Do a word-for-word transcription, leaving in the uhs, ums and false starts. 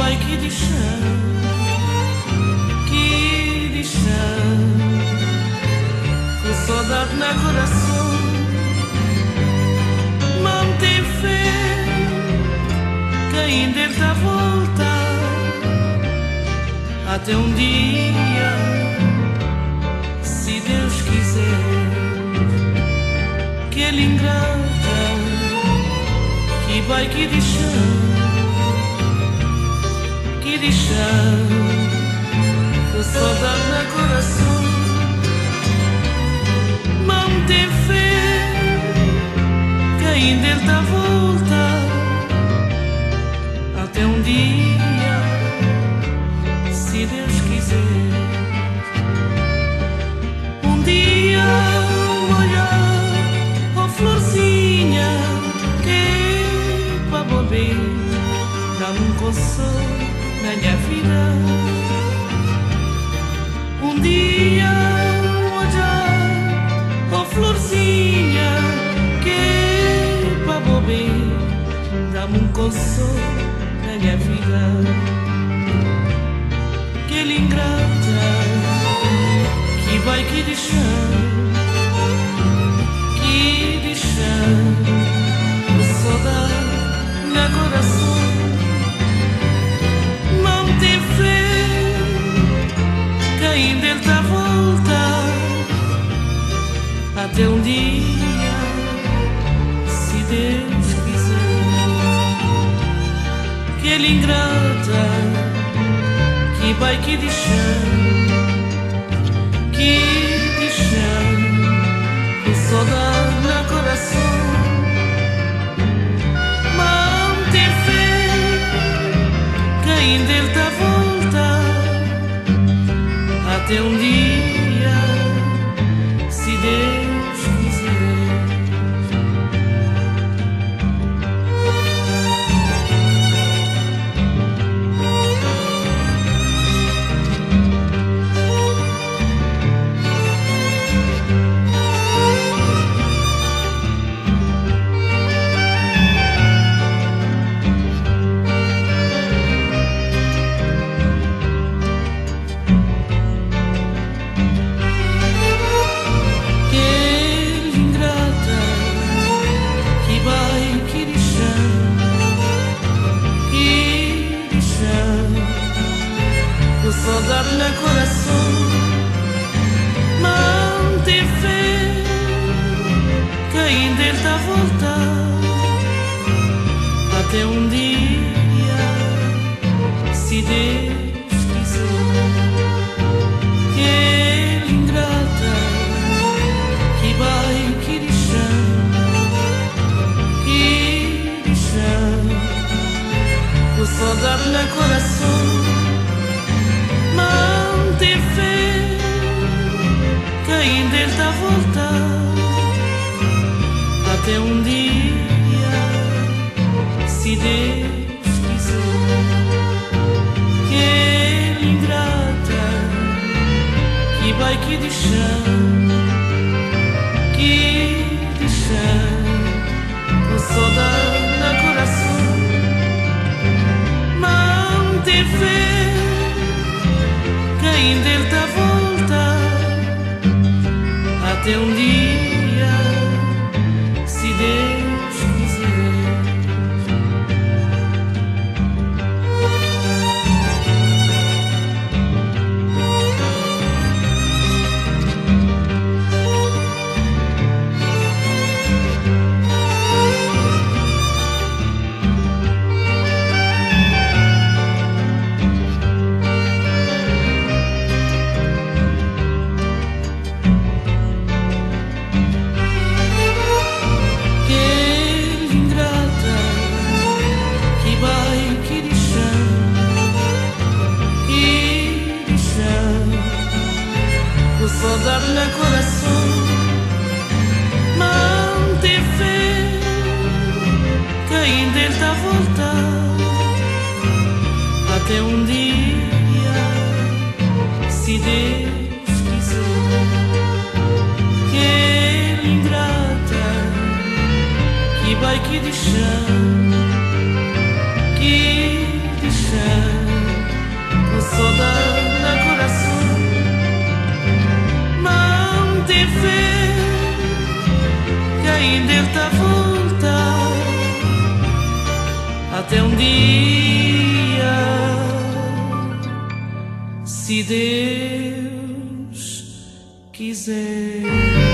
vai que de chão, que de chão, com saudade no coração, mantém fé, que ainda ele tá a voltar, até um dia, se Deus quiser, que ele ingrata, que vai que de chão, que de chão, com saudade no coração, mantém fé, que ainda ele tá a voltar, até um dia, se Deus quiser, um dia olhar, oh florzinha, que pra beber, dá-me um consolo na minha vida. Um dia olhar, oh florzinha, que pra beber, dá-me um consolo na minha vida. Que ele ingrata, que vai que de chão, que de chão, o saudade no coração, mantém fé, que ainda ele tá a voltar, até um dia, se Deus quiser, que ele ingrata, que vai que de chão, que de chão, com saudade no coração, mantém fé, que ainda ele tá a voltar, até um dia, se Deus quiser. Saudade no coração, mantém fé, que ainda ele tá a voltar, até um dia, se Deus quiser, que ele ingrata, que vai que de chão, que de chão, com saudade no coração, mantém fé, que ainda ele tá a voltar, até um dia, se Deus quiser, que ele ingrata, que vai que de chão, que de chão, com saudade no coração, mantém fé, ainda ele tá a voltar, até um dia, se Deus quiser. Saudade no coração, mantém fé, que ainda ele tá a voltar, até um dia, se Deus quiser, que ele ingrata, que vai que de chão, que de chão. quem der-te a volta, até um dia, se Deus quiser.